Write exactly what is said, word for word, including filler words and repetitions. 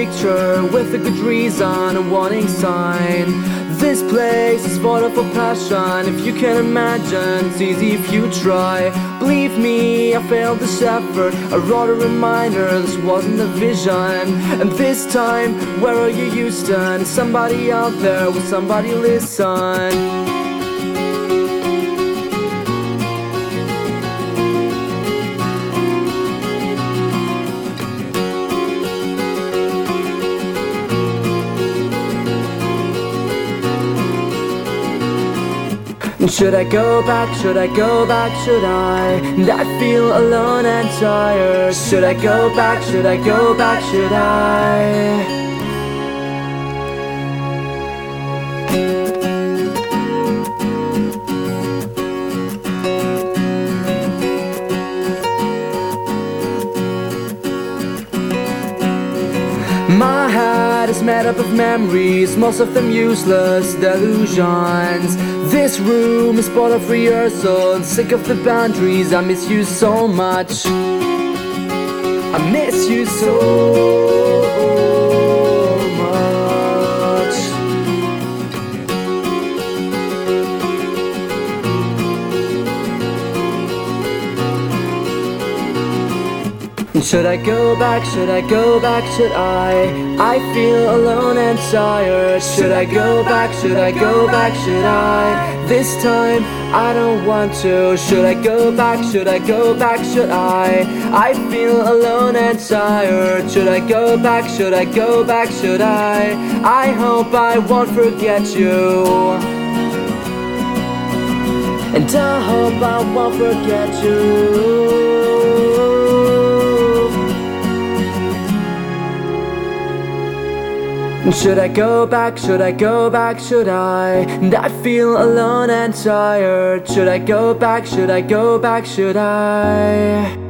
picture with a good reason, a warning sign. This place is void for passion. If you can imagine, it's easy if you try. Believe me, I failed this effort. I wrote a reminder, this wasn't a vision. And this time, where are you, Houston? Is somebody out there? Will somebody listen? Should I go back, should I go back, should I? I feel alone and tired. Should I go back, should I go back, should I? My head is made up of memories, most of them useless delusions. This room is full of rehearsal, sick of the boundaries. I miss you so much. I miss you so much. Should I go back, should I go back, should I? I feel alone and tired. Should I go back, should I go back, should I? This time I don't want to. Should I go back, should I go back, should I? I feel alone and tired. Should I go back, should I go back, should I? I hope I won't forget you. And I hope I won't forget you. Should I go back, should I go back, should I? I feel alone and tired. Should I go back, should I go back, should I?